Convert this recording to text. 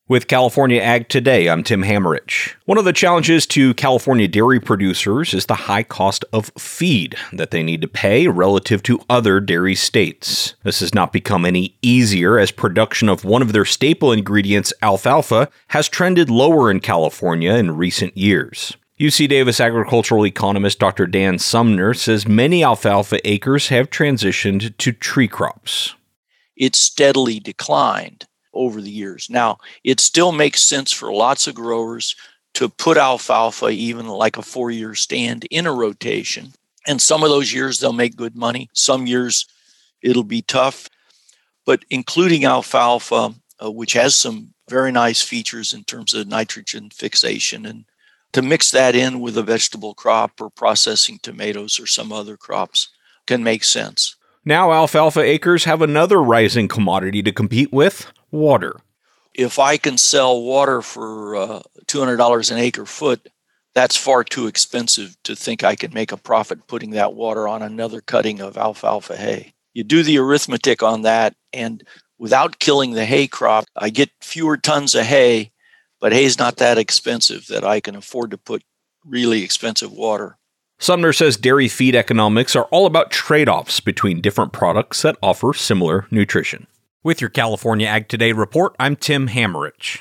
With California Ag Today, I'm Tim Hammerich. One of the challenges to California dairy producers is the high cost of feed that they need to pay relative to other dairy states. This has not become any easier as production of one of their staple ingredients, alfalfa, has trended lower in California in recent years. UC Davis agricultural economist Dr. Dan Sumner says many alfalfa acres have transitioned to tree crops. It's steadily declined over the years. Now, it still makes sense for lots of growers to put alfalfa, even like a 4-year stand, in a rotation. And some of those years they'll make good money. Some years it'll be tough. But including alfalfa, which has some very nice features in terms of nitrogen fixation, and to mix that in with a vegetable crop or processing tomatoes or some other crops can make sense. Now alfalfa acres have another rising commodity to compete with: water. If I can sell water for $200 an acre foot, that's far too expensive to think I can make a profit putting that water on another cutting of alfalfa hay. You do the arithmetic on that, and without killing the hay crop, I get fewer tons of hay, but hay's not that expensive that I can afford to put really expensive water. Sumner says dairy feed economics are all about trade-offs between different products that offer similar nutrition. With your California Ag Today report, I'm Tim Hammerich.